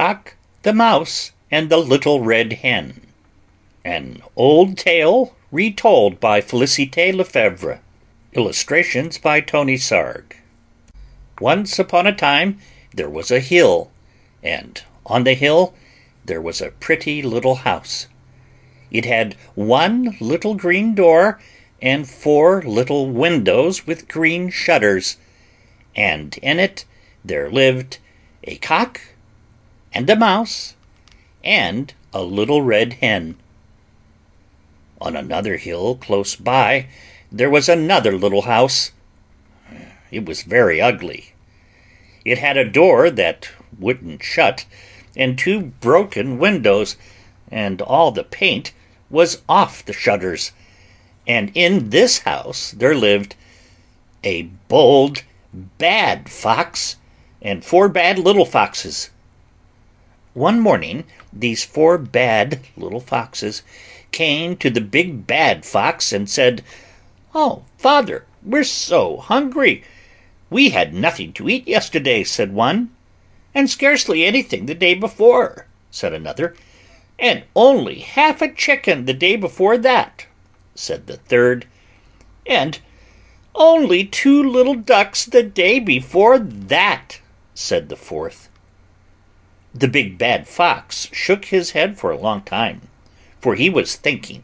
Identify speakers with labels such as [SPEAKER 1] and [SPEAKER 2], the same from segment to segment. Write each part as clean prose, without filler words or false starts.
[SPEAKER 1] Cock, the Mouse, and the Little Red Hen. An old tale retold by Félicité Lefebvre. Illustrations by Tony Sarg. Once upon a time there was a hill, and on the hill there was a pretty little house. It had one little green door and four little windows with green shutters, and in it there lived a cock and a mouse and a little red hen. On another hill close by there was another little house. It was very ugly. It had a door that wouldn't shut, and two broken windows, and all the paint was off the shutters. And in this house there lived a bold, bad fox and four bad little foxes. One morning these four bad little foxes came to the big bad fox and said, "Oh, father, we're so hungry. We had nothing to eat yesterday," said one. "And scarcely anything the day before," said another. "And only half a chicken the day before that," said the third. "And only two little ducks the day before that," said the fourth. The big bad fox shook his head for a long time, for he was thinking.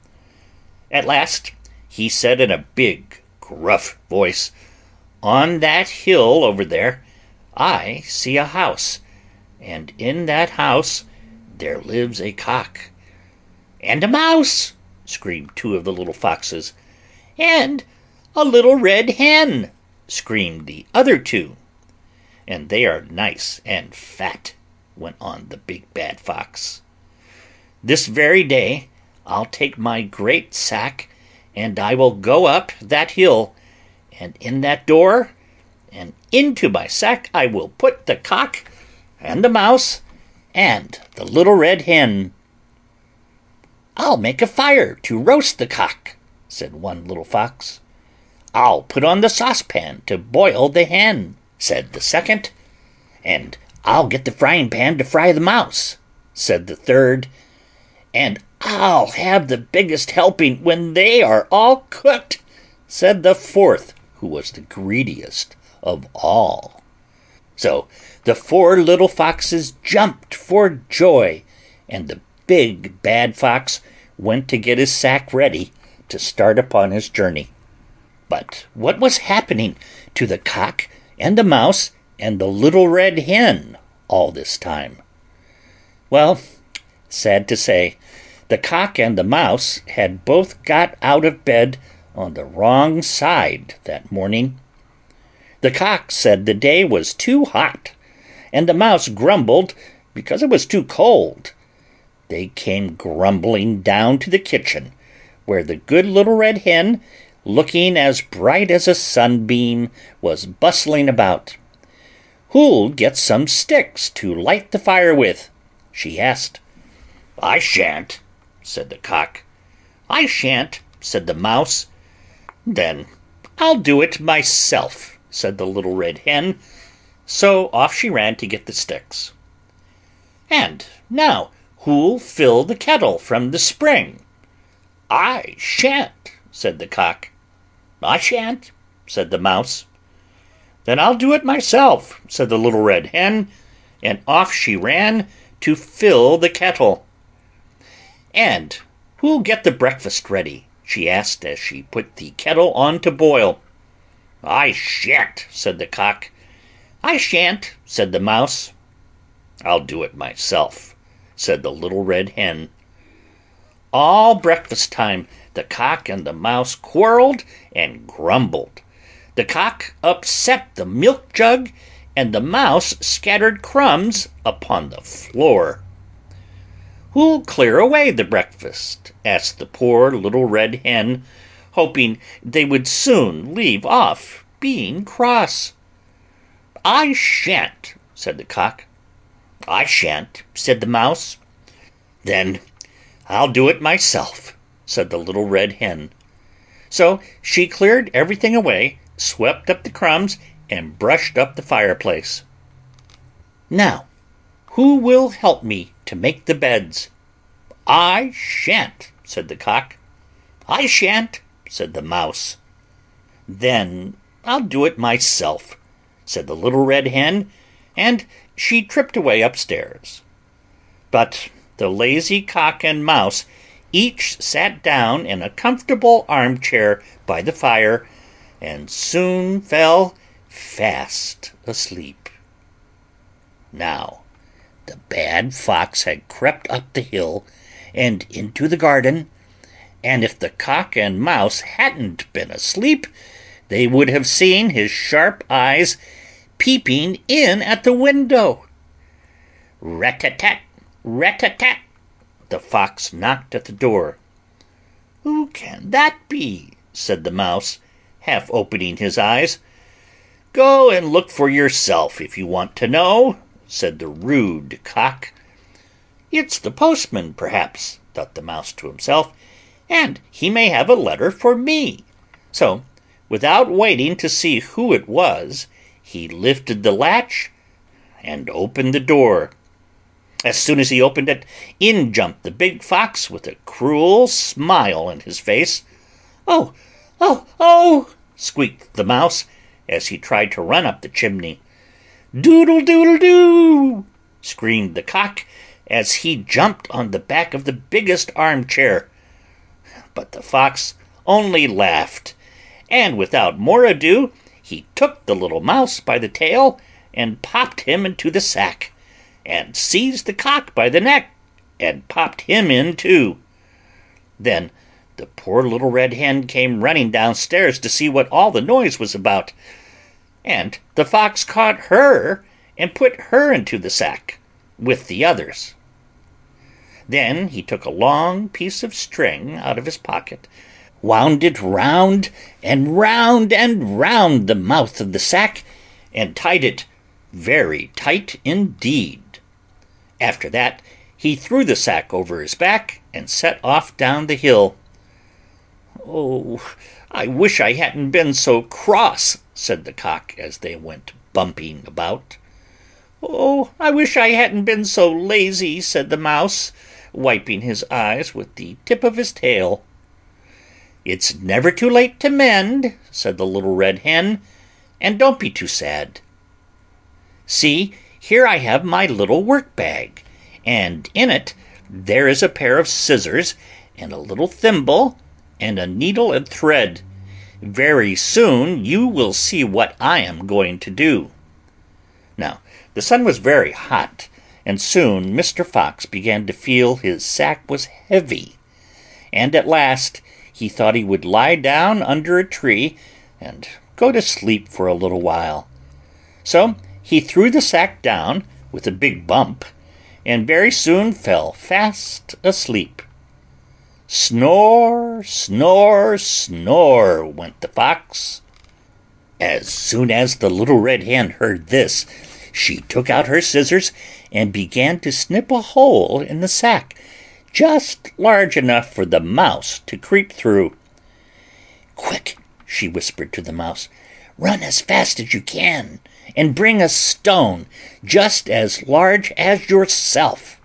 [SPEAKER 1] At last he said in a big, gruff voice, "On that hill over there I see a house, and in that house there lives a cock." "And a mouse," screamed two of the little foxes. "And a little red hen," screamed the other two. "And they are nice and fat," went on the big bad fox. "This very day I'll take my great sack, and I will go up that hill, and in that door and into my sack I will put the cock and the mouse and the little red hen." "I'll make a fire to roast the cock," said one little fox. "I'll put on the saucepan to boil the hen," said the second. "And I'll get the frying pan to fry the mouse," said the third. "And I'll have the biggest helping when they are all cooked," said the fourth, who was the greediest of all. So the four little foxes jumped for joy, and the big bad fox went to get his sack ready to start upon his journey. But what was happening to the cock and the mouse and the little red hen all this time? Well, sad to say, the cock and the mouse had both got out of bed on the wrong side that morning. The cock said the day was too hot, and the mouse grumbled because it was too cold. They came grumbling down to the kitchen, where the good little red hen, looking as bright as a sunbeam, was bustling about. "Who'll get some sticks to light the fire with?" she asked. "I shan't," said the cock. "I shan't," said the mouse. "Then I'll do it myself," said the little red hen. So off she ran to get the sticks. "And now who'll fill the kettle from the spring?" "I shan't," said the cock. "I shan't," said the mouse. "Then I'll do it myself," said the little red hen, and off she ran to fill the kettle. "And who'll get the breakfast ready?" she asked as she put the kettle on to boil. "I shan't," said the cock. "I shan't," said the mouse. "I'll do it myself," said the little red hen. All breakfast time the cock and the mouse quarreled and grumbled. The cock upset the milk jug, and the mouse scattered crumbs upon the floor. "Who'll clear away the breakfast?" asked the poor little red hen, hoping they would soon leave off being cross. "I shan't," said the cock. "I shan't," said the mouse. "Then I'll do it myself," said the little red hen. So she cleared everything away, swept up the crumbs, and brushed up the fireplace. "Now, Who will help me to make the beds?" "I shan't," said the Cock. "I shan't," said the Mouse. "Then I'll do it myself," said the little Red Hen, and she tripped away upstairs. But the lazy Cock and Mouse each sat down in a comfortable armchair by the fire, and soon fell fast asleep. Now the bad Fox had crept up the hill and into the garden, and if the Cock and Mouse hadn't been asleep, they would have seen his sharp eyes peeping in at the window. Rat-tat-tat, rat-tat-tat, the Fox knocked at the door. "Who can that be?" said the Mouse, half opening his eyes. "Go and look for yourself, if you want to know," said the rude Cock. "It's the postman, perhaps," thought the Mouse to himself, "and he may have a letter for me." So, without waiting to see who it was, he lifted the latch and opened the door. As soon as he opened it, in jumped the big Fox with a cruel smile on his face. "Oh, oh, oh!" squeaked the Mouse, as he tried to run up the chimney. "Doodle, doodle, doo!" screamed the Cock, as he jumped on the back of the biggest armchair. But the Fox only laughed, and without more ado he took the little Mouse by the tail and popped him into the sack, and seized the Cock by the neck and popped him in too. Then the poor little Red Hen came running downstairs to see what all the noise was about, and the Fox caught her and put her into the sack with the others. Then he took a long piece of string out of his pocket, wound it round and round and round the mouth of the sack, and tied it very tight indeed. After that he threw the sack over his back and set off down the hill. "Oh, I wish I hadn't been so cross," said the Cock as they went bumping about. "Oh, I wish I hadn't been so lazy," said the Mouse, wiping his eyes with the tip of his tail. "It's never too late to mend," said the little Red Hen, "and don't be too sad. See, here I have my little work-bag, and in it there is a pair of scissors and a little thimble and a needle and thread. Very soon you will see what I am going to do." Now the sun was very hot, and soon Mr. Fox began to feel his sack was heavy, and at last he thought he would lie down under a tree and go to sleep for a little while. So he threw the sack down with a big bump, and very soon fell fast asleep. Snore, snore, snore, went the Fox. As soon as the little Red Hen heard this, she took out her scissors and began to snip a hole in the sack, just large enough for the Mouse to creep through. "Quick," she whispered to the Mouse, "run as fast as you can, and bring a stone just as large as yourself."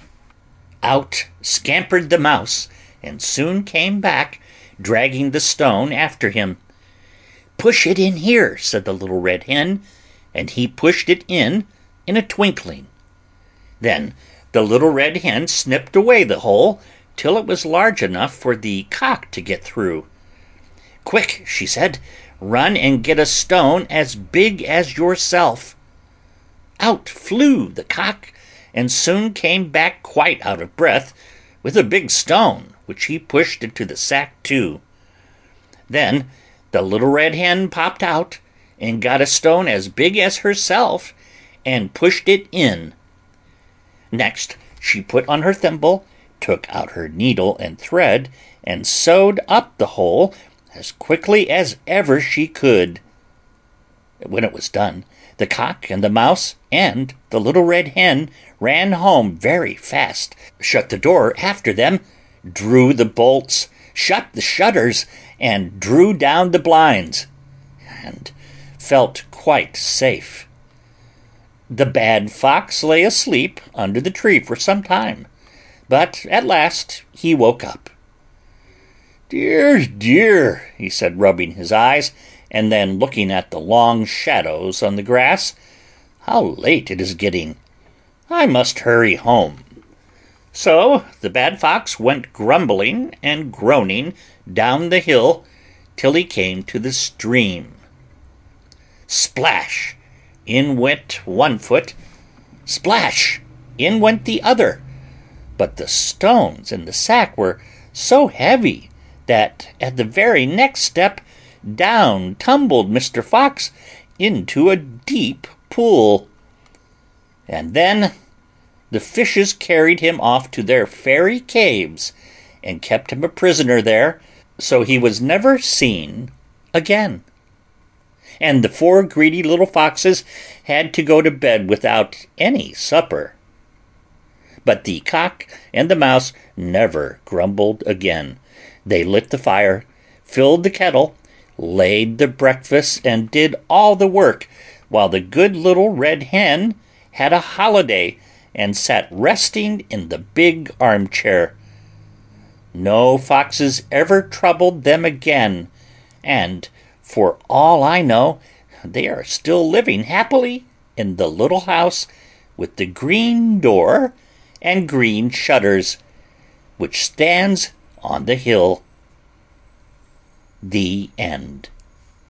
[SPEAKER 1] Out scampered the Mouse, and soon came back, dragging the stone after him. "Push it in here," said the little Red Hen, and he pushed it in a twinkling. Then the little Red Hen snipped away the hole till it was large enough for the Cock to get through. "Quick," she said, "run and get a stone as big as yourself." Out flew the Cock, and soon came back quite out of breath, with a big stone, which he pushed into the sack too. Then the little Red Hen popped out, and got a stone as big as herself, and pushed it in. Next she put on her thimble, took out her needle and thread, and sewed up the hole as quickly as ever she could. When it was done, the Cock and the Mouse and the little Red Hen ran home very fast, shut the door after them, drew the bolts, shut the shutters, and drew down the blinds, and felt quite safe. The bad Fox lay asleep under the tree for some time, but at last he woke up. "Dear, dear," he said, rubbing his eyes, and then looking at the long shadows on the grass, "how late it is getting! I must hurry home." So the bad Fox went grumbling and groaning down the hill till he came to the stream. Splash! In went one foot, splash! In went the other, but the stones in the sack were so heavy that at the very next step down tumbled Mr. Fox into a deep pool. And then the fishes carried him off to their fairy caves and kept him a prisoner there, so he was never seen again. And the 4 greedy little foxes had to go to bed without any supper. But the Cock and the Mouse never grumbled again. They lit the fire, filled the kettle, laid the breakfast, and did all the work, while the good little Red Hen had a holiday and sat resting in the big armchair. No foxes ever troubled them again, and for all I know, they are still living happily in the little house with the green door and green shutters, which stands on the hill. The end.